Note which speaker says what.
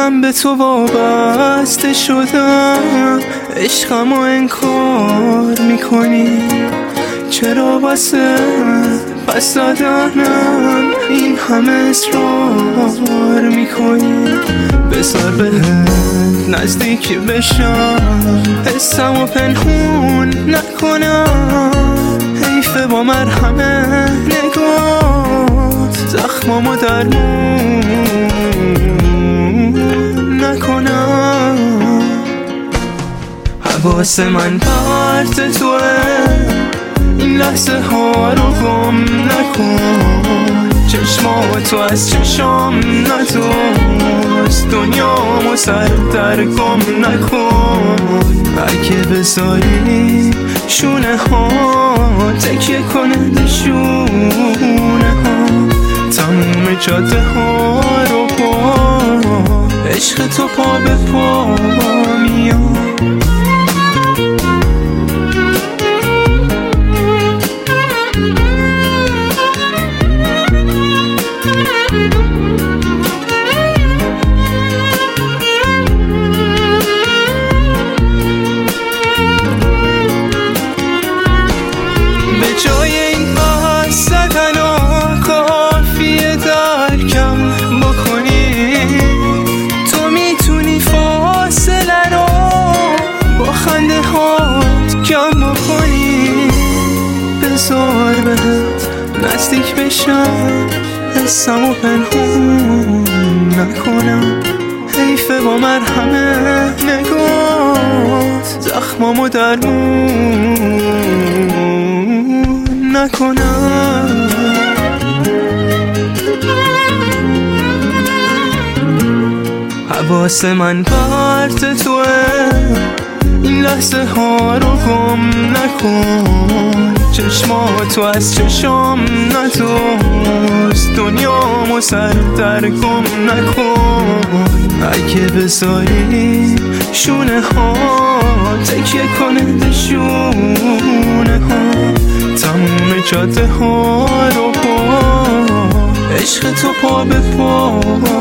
Speaker 1: من به تو وابسته شدم، عشقمو انکار میکنی. چرا واسه پس دادنم این همه اصرار میکنی؟ بذار بهت نزدیک بشم، حسمو پنهون نکنم. حیفه با مرهمه نگات زخمامو درمون نکنم. حواس من پرت توه، این لحظه ها رو گم نکن. چشمات تو از چشام ندوست، دنیامو سر در گم نکن. اگه بذاری شونه ها تکیه کنه شونه ها، تموم جاده ها رو با عشق تو پا به پا میاد. جای این بحث زدن و کافیه درکم بکنی. تو میتونی فاصله رو با خنده هات کم بکنی. بذار بهت نزدیک بشم، حسمو پنهون نکنم. حیفه با مرهمه نگات زخمامو درمون نکنم. حواس من پرت توه، این لحظه ها رو گم نکن. چشمات تو از چشام ندوست، دنیامو سر در گم نکن. اگه بذاری شونه ها تکیه کنه شونه ها، تموم جاده ها رو با عشق تو پا به پا